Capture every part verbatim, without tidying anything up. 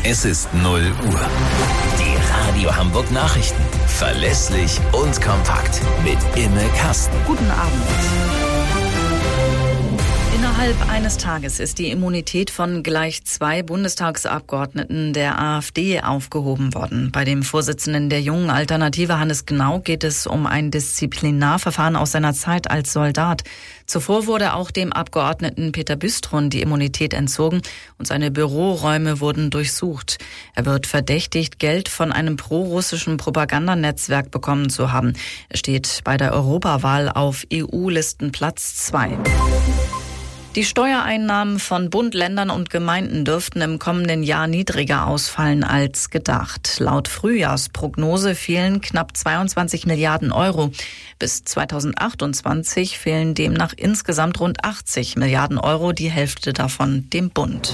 Es ist null Uhr. Die Radio Hamburg Nachrichten. Verlässlich und kompakt. Mit Imme Kasten. Guten Abend. Innerhalb eines Tages ist die Immunität von gleich zwei Bundestagsabgeordneten der AfD aufgehoben worden. Bei dem Vorsitzenden der Jungen Alternative, Hannes Gnau, geht es um ein Disziplinarverfahren aus seiner Zeit als Soldat. Zuvor wurde auch dem Abgeordneten Peter Büstrun die Immunität entzogen und seine Büroräume wurden durchsucht. Er wird verdächtigt, Geld von einem prorussischen Propagandanetzwerk bekommen zu haben. Er steht bei der Europawahl auf E U-Listenplatz zwei. Die Steuereinnahmen von Bund, Ländern und Gemeinden dürften im kommenden Jahr niedriger ausfallen als gedacht. Laut Frühjahrsprognose fehlen knapp zweiundzwanzig Milliarden Euro. Bis zweitausendachtundzwanzig fehlen demnach insgesamt rund achtzig Milliarden Euro, die Hälfte davon dem Bund.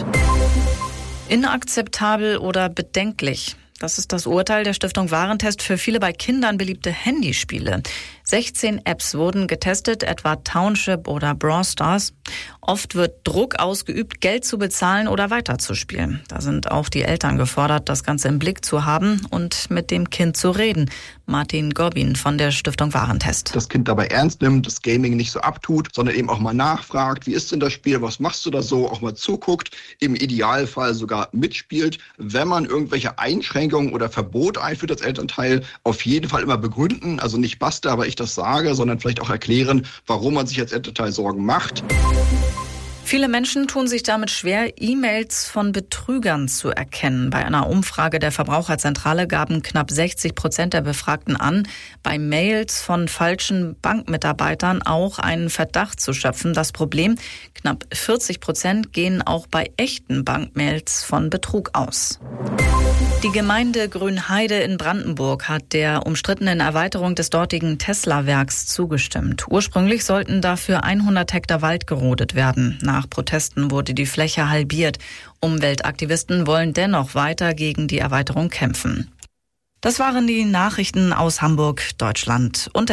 Inakzeptabel oder bedenklich? Das ist das Urteil der Stiftung Warentest für viele bei Kindern beliebte Handyspiele. sechzehn Apps wurden getestet, etwa Township oder Brawl Stars. Oft wird Druck ausgeübt, Geld zu bezahlen oder weiterzuspielen. Da sind auch die Eltern gefordert, das Ganze im Blick zu haben und mit dem Kind zu reden. Martin Gorbin von der Stiftung Warentest. Das Kind dabei ernst nimmt, das Gaming nicht so abtut, sondern eben auch mal nachfragt, wie ist denn das Spiel, was machst du da so, auch mal zuguckt, im Idealfall sogar mitspielt. Wenn man irgendwelche Einschränkungen oder Verbote einführt als Elternteil, auf jeden Fall immer begründen, also nicht basta, aber ich das sage, sondern vielleicht auch erklären, warum man sich als Elternteil Sorgen macht. Viele Menschen tun sich damit schwer, E-Mails von Betrügern zu erkennen. Bei einer Umfrage der Verbraucherzentrale gaben knapp sechzig Prozent der Befragten an, bei Mails von falschen Bankmitarbeitern auch einen Verdacht zu schöpfen. Das Problem, knapp vierzig Prozent gehen auch bei echten Bankmails von Betrug aus. Die Gemeinde Grünheide in Brandenburg hat der umstrittenen Erweiterung des dortigen Tesla-Werks zugestimmt. Ursprünglich sollten dafür hundert Hektar Wald gerodet werden. Nach Protesten wurde die Fläche halbiert. Umweltaktivisten wollen dennoch weiter gegen die Erweiterung kämpfen. Das waren die Nachrichten aus Hamburg, Deutschland und